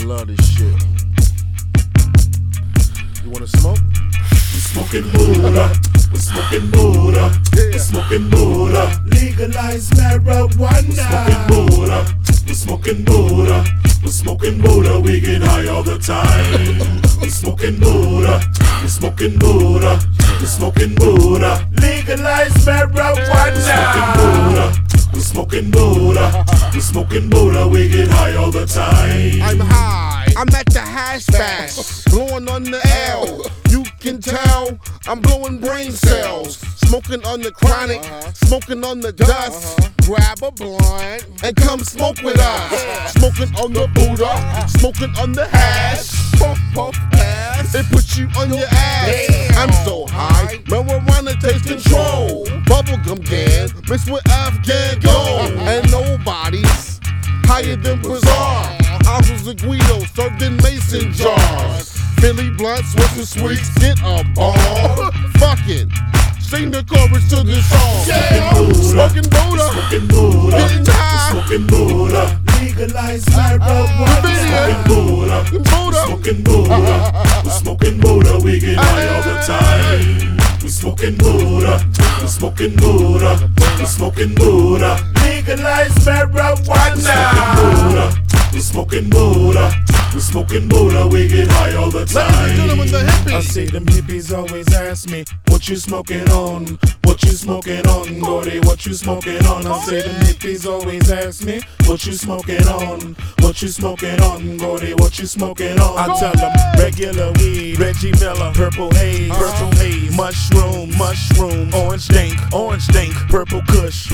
love this shit. You wanna smoke? We smoking Buddha, we smoking Buddha, we smoking Buddha. Legalize marijuana. We smoking Buddha, we smoking Buddha, we smoking Buddha. We get high all the time. We smoking Buddha, we smoking Buddha, we smoking Buddha. Legalize marijuana. We smoking Buddha, we smoking Buddha. We get high all the time. I'm high, I'm at the hash bash, blowing on the L. You can tell I'm blowing brain cells, smoking on the chronic, smoking on the dust. Grab a blunt and come smoke with us. Smoking on the Buddha, smoking on the hash. Puff, puff, ass, it puts you on your ass. I'm so high, marijuana takes control. Bubblegum gan mixed with Afghan gold, and nobody's higher than Bizarre. Ounces of Guido served in mason jars. Philly blunts with the sweets, get a ball. Fuck it, sing the chorus to the song. Smoking Buddha, Smoking Buddha, getting high. smoking Buddha. Legalize marijuana. Smoking Buddha, smoking Buddha, we smoking Buddha. We get high all the time. We smoking Buddha, we smoking Buddha, we smoking Buddha. Legalize marijuana. We smoking Buddha, we smoking Buddha. We get high all the time. I say them hippies always ask me, what you smoking on? What you smoking on, Gordy? What you smoking on? I say them hippies always ask me, what you smoking on? What you smoking on, Gordy? What you smoking on? I tell them regular weed, Reggie Miller, purple haze, mushroom, orange dank, purple kush,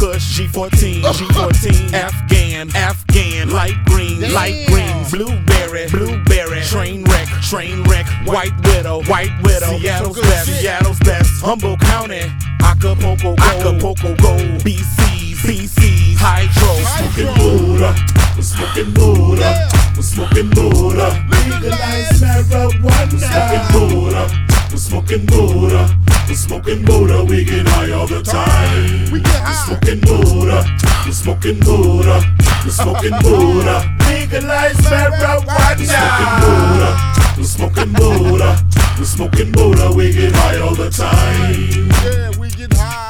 G14, Afghan, light green, blueberry, train wreck, white widow, Seattle's best, Humboldt County, Acapulco Gold, BC's, Hydro. Smoking Buddha, we're smoking Buddha, we're smoking Buddha. Legalize marijuana. We're smoking Buddha, we're smoking Buddha. We get high all the time. We get high. We're smoking Buddha, we're smoking Buddha, we're smoking Buddha. Legalize marijuana. We're smoking Buddha, we're smoking Buddha. We get high all the time. Yeah, we get high.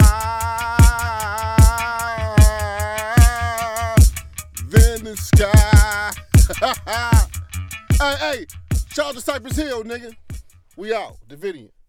Then the sky. Hey, shout out to Cypress Hill, nigga. We out. Davidian.